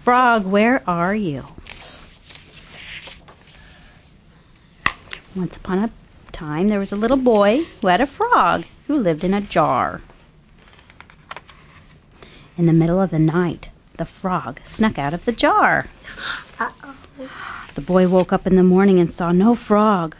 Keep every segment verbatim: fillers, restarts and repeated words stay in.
Frog, where are you? Once upon a time, there was a little boy who had a frog who lived in a jar. In the middle of the night, the frog snuck out of the jar. Uh-oh. The boy woke up in the morning and saw no frog.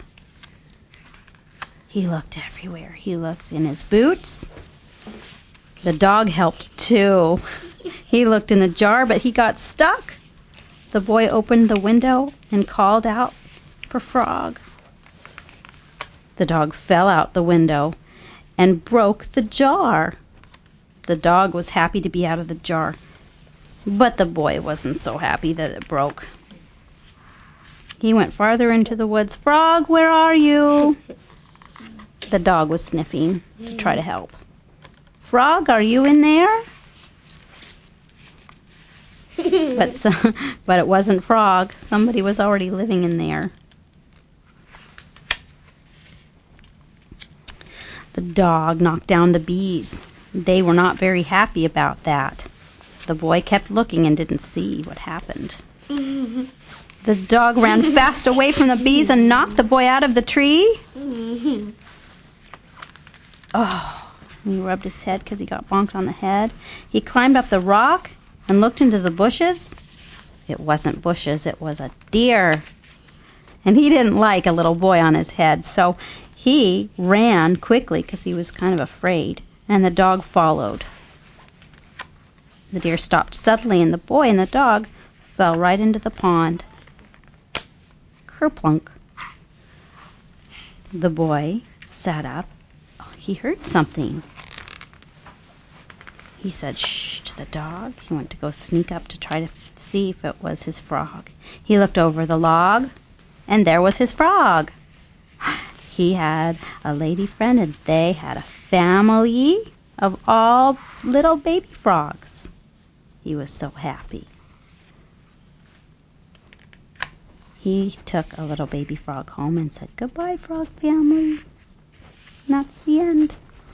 He looked everywhere. He looked in his boots. The dog helped too. He looked in the jar, but he got stuck. The boy opened the window and called out for Frog. The dog fell out the window and broke the jar. The dog was happy to be out of the jar, but the boy wasn't so happy that it broke. He went farther into the woods. Frog, where are you? The dog was sniffing to try to help. Frog, are you in there? But so, but it wasn't Frog. Somebody was already living in there. The dog knocked down the bees. They were not very happy about that. The boy kept looking and didn't see what happened. The dog ran fast away from the bees and knocked the boy out of the tree. Oh, he rubbed his head because he got bonked on the head. He climbed up the rock and looked into the bushes. It wasn't bushes, it was a deer. And he didn't like a little boy on his head, so he ran quickly because he was kind of afraid, and the dog followed. The deer stopped suddenly, and the boy and the dog fell right into the pond. Kerplunk. The boy sat up. Oh, he heard something. He said shh to the dog. He went to go sneak up to try to f- see if it was his frog. He looked over the log, and there was his frog. He had a lady friend, and they had a family of all little baby frogs. He was so happy. He took a little baby frog home and said, "Goodbye, frog family." And that's the end.